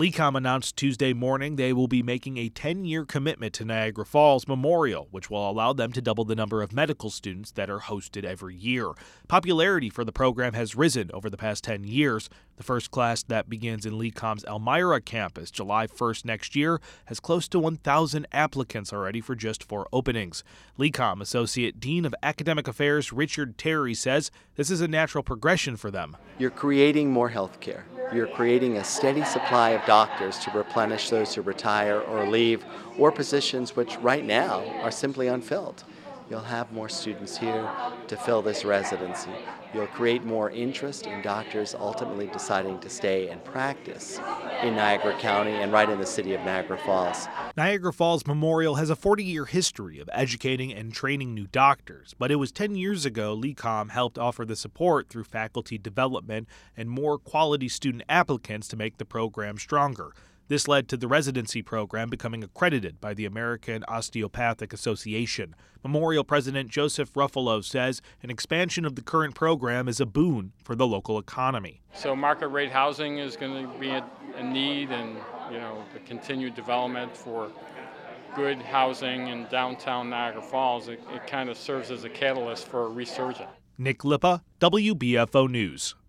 LECOM announced Tuesday morning they will be making a 10-year commitment to Niagara Falls Memorial, which will allow them to double the number of medical students that are hosted every year. Popularity for the program has risen over the past 10 years. The first class that begins in LECOM's Elmira campus July 1st next year has close to 1,000 applicants already for just 4 openings. LECOM Associate Dean of Academic Affairs Richard Terry says this is a natural progression for them. You're creating more health care. You're creating a steady supply of doctors to replenish those who retire or leave, or positions which right now are simply unfilled. You'll have more students here to fill this residency. You'll create more interest in doctors ultimately deciding to stay and practice in Niagara County and right in the city of Niagara Falls. Niagara Falls Memorial has a 40-year history of educating and training new doctors, but it was 10 years ago LECOM helped offer the support through faculty development and more quality student applicants to make the program stronger. This led to the residency program becoming accredited by the American Osteopathic Association. Memorial President Joseph Ruffalo says an expansion of the current program is a boon for the local economy. So market rate housing is going to be a need, and the continued development for good housing in downtown Niagara Falls, it kind of serves as a catalyst for a resurgence. Nick Lippa, WBFO News.